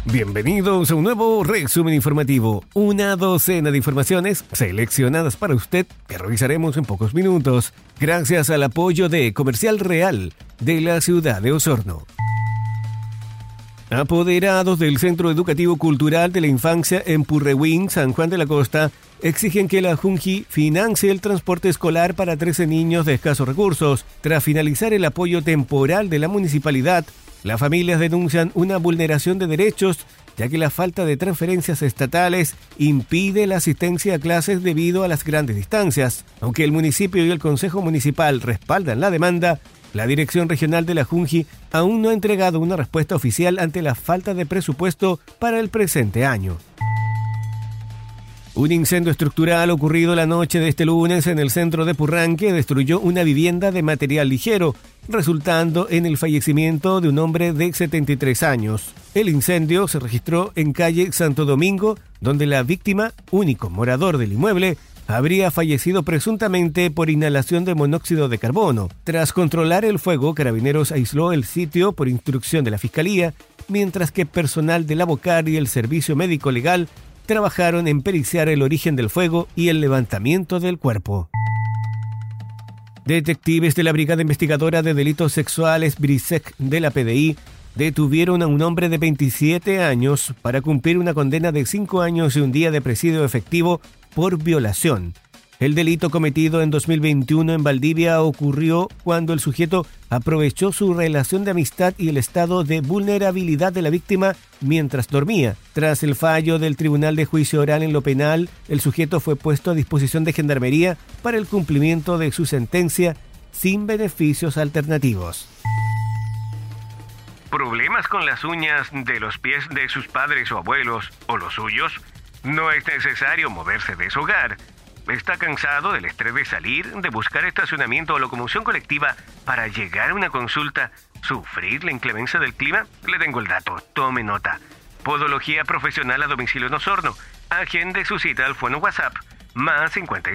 Bienvenidos a un nuevo resumen informativo, una docena de informaciones seleccionadas para usted que revisaremos en pocos minutos, gracias al apoyo de Comercial Real de la ciudad de Osorno. Apoderados del Centro Educativo Cultural de la Infancia en Purrehuen, San Juan de la Costa, exigen que la Junji financie el transporte escolar para 13 niños de escasos recursos. Tras finalizar el apoyo temporal de la municipalidad, las familias denuncian una vulneración de derechos, ya que la falta de transferencias estatales impide la asistencia a clases debido a las grandes distancias. Aunque el municipio y el Consejo Municipal respaldan la demanda, la Dirección Regional de la Junji aún no ha entregado una respuesta oficial ante la falta de presupuesto para el presente año. Un incendio estructural ocurrido la noche de este lunes en el centro de Purranque destruyó una vivienda de material ligero, resultando en el fallecimiento de un hombre de 73 años. El incendio se registró en calle Santo Domingo, donde la víctima, único morador del inmueble, habría fallecido presuntamente por inhalación de monóxido de carbono. Tras controlar el fuego, Carabineros aisló el sitio por instrucción de la Fiscalía, mientras que personal de la Bocar y el Servicio Médico Legal trabajaron en periciar el origen del fuego y el levantamiento del cuerpo. Detectives de la Brigada Investigadora de Delitos Sexuales BRISEC de la PDI detuvieron a un hombre de 27 años para cumplir una condena de 5 años y un día de presidio efectivo por violación. El delito cometido en 2021 en Valdivia ocurrió cuando el sujeto aprovechó su relación de amistad y el estado de vulnerabilidad de la víctima mientras dormía. Tras el fallo del Tribunal de Juicio Oral en lo penal, el sujeto fue puesto a disposición de Gendarmería para el cumplimiento de su sentencia sin beneficios alternativos. ¿Problemas con las uñas de los pies de sus padres o abuelos o los suyos? No es necesario moverse de su hogar. ¿Está cansado del estrés de salir, de buscar estacionamiento o locomoción colectiva para llegar a una consulta, sufrir la inclemencia del clima? Le tengo el dato, tome nota. Podología profesional a domicilio en Osorno. Agende su cita al fono WhatsApp más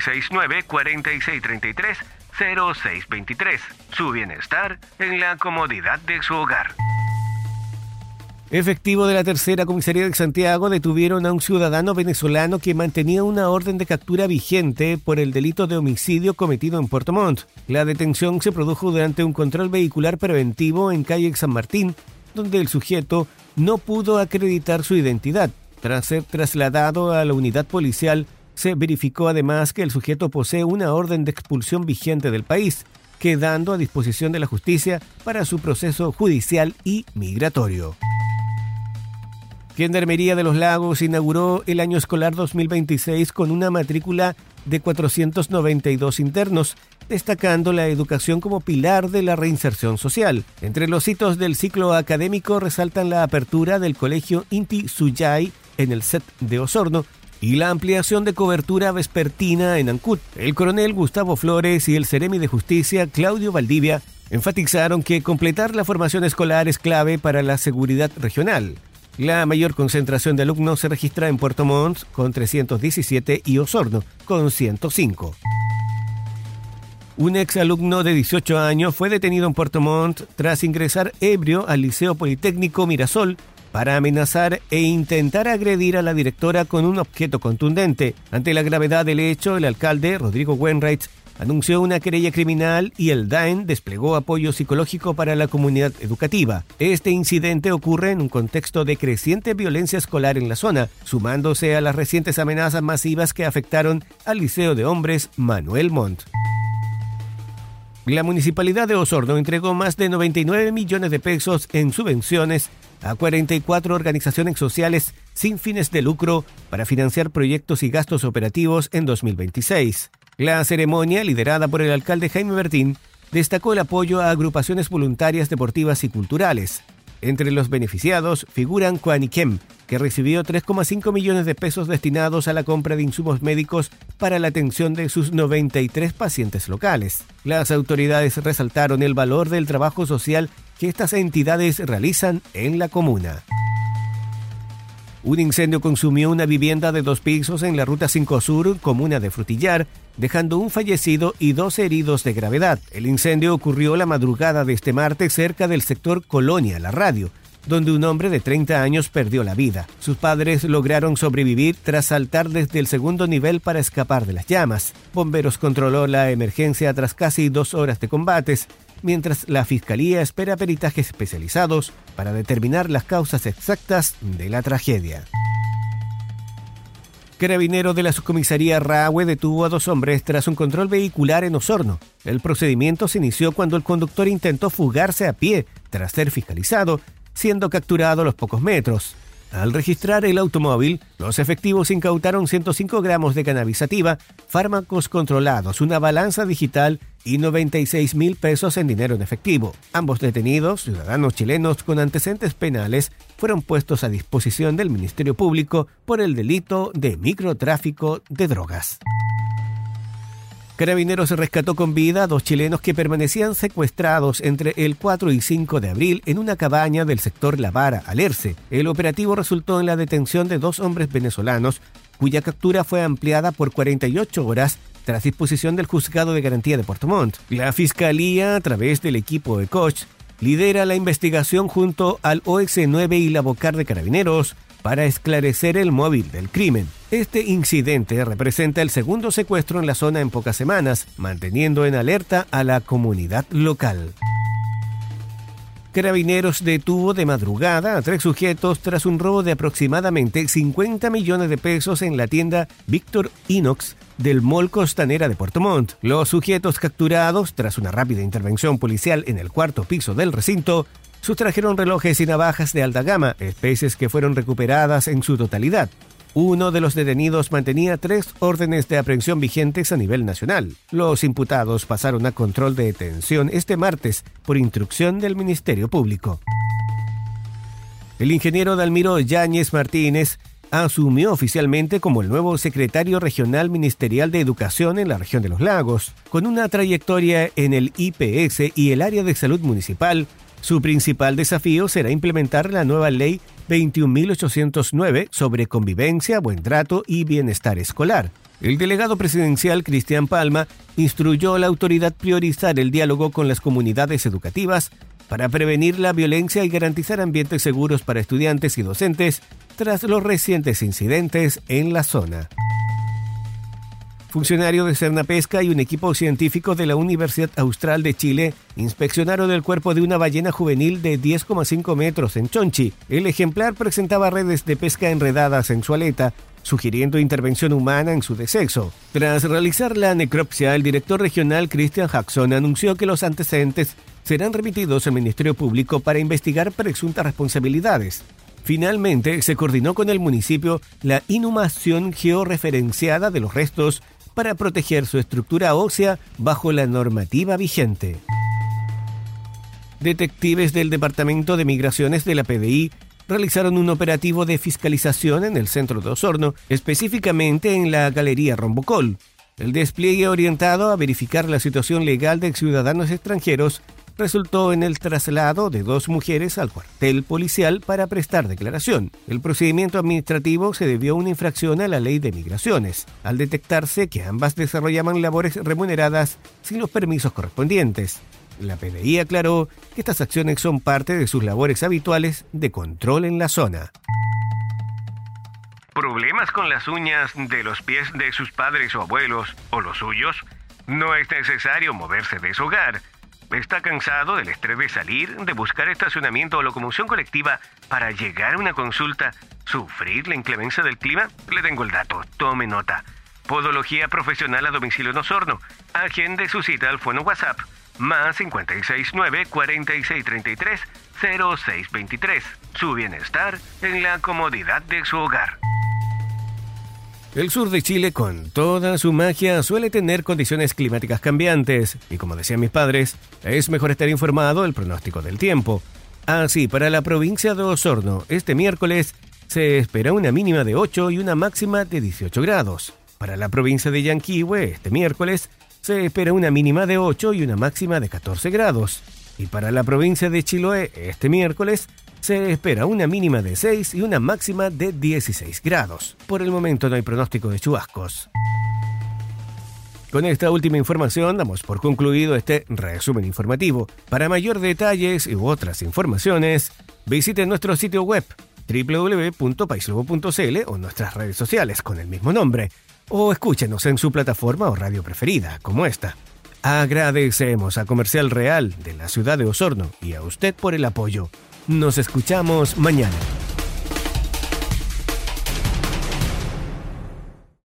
569-4633-0623. Su bienestar en la comodidad de su hogar. Efectivos de la Tercera Comisaría de Santiago detuvieron a un ciudadano venezolano que mantenía una orden de captura vigente por el delito de homicidio cometido en Puerto Montt. La detención se produjo durante un control vehicular preventivo en calle San Martín, donde el sujeto no pudo acreditar su identidad. Tras ser trasladado a la unidad policial, se verificó además que el sujeto posee una orden de expulsión vigente del país, quedando a disposición de la justicia para su proceso judicial y migratorio. Gendarmería de los Lagos inauguró el año escolar 2026 con una matrícula de 492 internos, destacando la educación como pilar de la reinserción social. Entre los hitos del ciclo académico resaltan la apertura del colegio Inti Suyay en el CET de Osorno y la ampliación de cobertura vespertina en Ancud. El coronel Gustavo Flores y el seremi de Justicia Claudio Valdivia enfatizaron que completar la formación escolar es clave para la seguridad regional. La mayor concentración de alumnos se registra en Puerto Montt con 317 y Osorno con 105. Un exalumno de 18 años fue detenido en Puerto Montt tras ingresar ebrio al Liceo Politécnico Mirasol para amenazar e intentar agredir a la directora con un objeto contundente. Ante la gravedad del hecho, el alcalde, Rodrigo Wainwright, anunció una querella criminal y el DAEN desplegó apoyo psicológico para la comunidad educativa. Este incidente ocurre en un contexto de creciente violencia escolar en la zona, sumándose a las recientes amenazas masivas que afectaron al Liceo de Hombres Manuel Montt. La Municipalidad de Osorno entregó más de 99 millones de pesos en subvenciones a 44 organizaciones sociales sin fines de lucro para financiar proyectos y gastos operativos en 2026. La ceremonia, liderada por el alcalde Jaime Bertín, destacó el apoyo a agrupaciones voluntarias deportivas y culturales. Entre los beneficiados figuran Coaniquem, que recibió 3,5 millones de pesos destinados a la compra de insumos médicos para la atención de sus 93 pacientes locales. Las autoridades resaltaron el valor del trabajo social que estas entidades realizan en la comuna. Un incendio consumió una vivienda de 2 pisos en la Ruta 5 Sur, comuna de Frutillar, dejando un fallecido y 2 heridos de gravedad. El incendio ocurrió la madrugada de este martes cerca del sector Colonia La Radio. donde un hombre de 30 años perdió la vida. Sus padres lograron sobrevivir tras saltar desde el segundo nivel para escapar de las llamas. Bomberos controló la emergencia tras casi 2 horas de combates, mientras la Fiscalía espera peritajes especializados para determinar las causas exactas de la tragedia. Carabineros de la subcomisaría Rahue detuvo a 2 hombres tras un control vehicular en Osorno. El procedimiento se inició cuando el conductor intentó fugarse a pie tras ser fiscalizado, siendo capturado a los pocos metros. Al registrar el automóvil, los efectivos incautaron 105 gramos de cannabis sativa, fármacos controlados, una balanza digital y 96.000 pesos en dinero en efectivo. Ambos detenidos, ciudadanos chilenos con antecedentes penales, fueron puestos a disposición del Ministerio Público por el delito de microtráfico de drogas. Carabineros rescató con vida a 2 chilenos que permanecían secuestrados entre el 4 y 5 de abril en una cabaña del sector La Vara, Alerce. El operativo resultó en la detención de 2 hombres venezolanos, cuya captura fue ampliada por 48 horas tras disposición del Juzgado de Garantía de Puerto Montt. La Fiscalía, a través del equipo de Koch, lidera la investigación junto al OX9 y la Bocar de Carabineros para esclarecer el móvil del crimen. Este incidente representa el segundo secuestro en la zona en pocas semanas, manteniendo en alerta a la comunidad local. Carabineros detuvo de madrugada a 3 sujetos tras un robo de aproximadamente 50 millones de pesos en la tienda Víctor Inox del Mall Costanera de Puerto Montt. Los sujetos capturados, tras una rápida intervención policial en el 4º piso del recinto, sustrajeron relojes y navajas de alta gama, especies que fueron recuperadas en su totalidad. Uno de los detenidos mantenía 3 órdenes de aprehensión vigentes a nivel nacional. Los imputados pasaron a control de detención este martes por instrucción del Ministerio Público. El ingeniero Dalmiro Yáñez Martínez asumió oficialmente como el nuevo secretario regional ministerial de Educación en la región de los Lagos. Con una trayectoria en el IPS y el área de salud municipal, su principal desafío será implementar la nueva ley 21.809 sobre convivencia, buen trato y bienestar escolar. El delegado presidencial Cristian Palma instruyó a la autoridad priorizar el diálogo con las comunidades educativas para prevenir la violencia y garantizar ambientes seguros para estudiantes y docentes tras los recientes incidentes en la zona. Funcionarios de Cernapesca y un equipo científico de la Universidad Austral de Chile inspeccionaron el cuerpo de una ballena juvenil de 10,5 metros en Chonchi. El ejemplar presentaba redes de pesca enredadas en su aleta, sugiriendo intervención humana en su deceso. Tras realizar la necropsia, el director regional Christian Jackson anunció que los antecedentes serán remitidos al Ministerio Público para investigar presuntas responsabilidades. Finalmente, se coordinó con el municipio la inhumación georreferenciada de los restos para proteger su estructura ósea bajo la normativa vigente. Detectives del Departamento de Migraciones de la PDI realizaron un operativo de fiscalización en el centro de Osorno, específicamente en la Galería Rombocol. El despliegue orientado a verificar la situación legal de ciudadanos extranjeros resultó en el traslado de 2 mujeres al cuartel policial para prestar declaración. El procedimiento administrativo se debió a una infracción a la ley de migraciones, al detectarse que ambas desarrollaban labores remuneradas sin los permisos correspondientes. La PDI aclaró que estas acciones son parte de sus labores habituales de control en la zona. ¿Problemas con las uñas de los pies de sus padres o abuelos o los suyos? No es necesario moverse de su hogar. ¿Está cansado del estrés de salir, de buscar estacionamiento o locomoción colectiva para llegar a una consulta, sufrir la inclemencia del clima? Le tengo el dato, tome nota. Podología profesional a domicilio en Osorno. Agende su cita al fono WhatsApp más 569-4633-0623. Su bienestar en la comodidad de su hogar. El sur de Chile, con toda su magia, suele tener condiciones climáticas cambiantes y, como decían mis padres, es mejor estar informado del pronóstico del tiempo. Así, para la provincia de Osorno, este miércoles se espera una mínima de 8 y una máxima de 18 grados. Para la provincia de Yanquihue, este miércoles se espera una mínima de 8 y una máxima de 14 grados. Y para la provincia de Chiloé, este miércoles se espera una mínima de 6 y una máxima de 16 grados. Por el momento no hay pronóstico de chubascos. Con esta última información damos por concluido este resumen informativo. Para mayor detalles u otras informaciones, visite nuestro sitio web www.paislobo.cl o nuestras redes sociales con el mismo nombre, o escúchenos en su plataforma o radio preferida, como esta. Agradecemos a Comercial Real de la ciudad de Osorno y a usted por el apoyo. Nos escuchamos mañana.